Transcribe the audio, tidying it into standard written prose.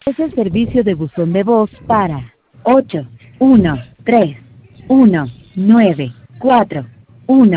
Es el servicio de buzón de voz para 8131941.